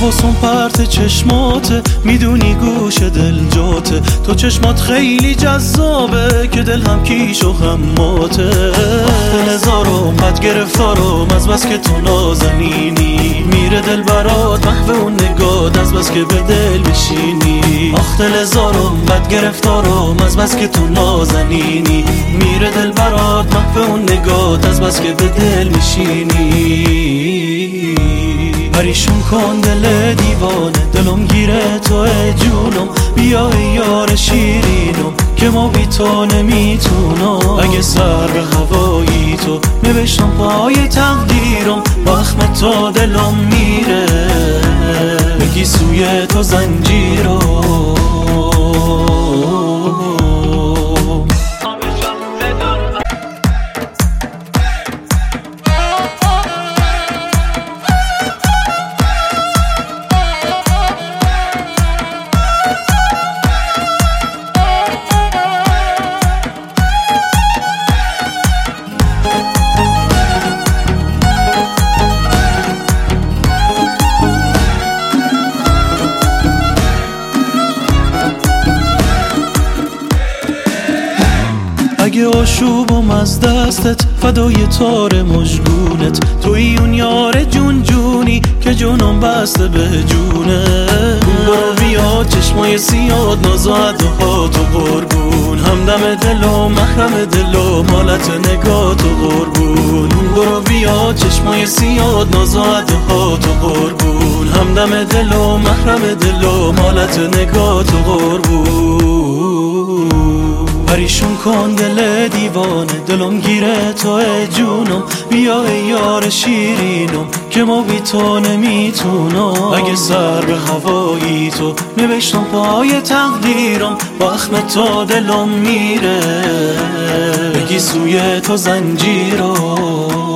حواسم پرت چشماته، میدونی گوش دل جاته، تو چشمات خیلی جذابه که دل هم کیش و هم ماته. دل هزارم بد گرفتارم از بس که تو نازنینی، میره دل برات محو اون نگات از بس که به دل میشینی. آخ دل هزارم بد گرفتارم از بس که تو نازنینی، میره دل برات محو اون نگات از بس که به دل میشینی. پریشون کن دل دیوانه، دلم گیره تو جونم، بیا یار شیرینم که ما بی تو نمیتونم. اگه سر به هوایی تو نوشتم پای تقدیرم، وقت تا دلم میره بگی سوی تو زنجیرم. اگه آشوبم از دستت فدای تار مژگونت، توی اون یار جون جونی که جونم بسته به جونه. برو بیا چشمای سیاد نازاد و هات و قربون، همدم دل و محرم دل و مالت نگات و قربون. برو بیا چشمای سیاد نازاد و هات و قربون، همدم دل و محرم دل و مالت نگات و قربون. پریشون کن دل دیوانه، دلم گیره تو جونم، بیا یار شیرینم که ما بی تو نمیتونم. اگه سر به هوایی تو نوشتم پای تقدیرم، وقت تا دلم میره بگی سوی تو زنجیرم.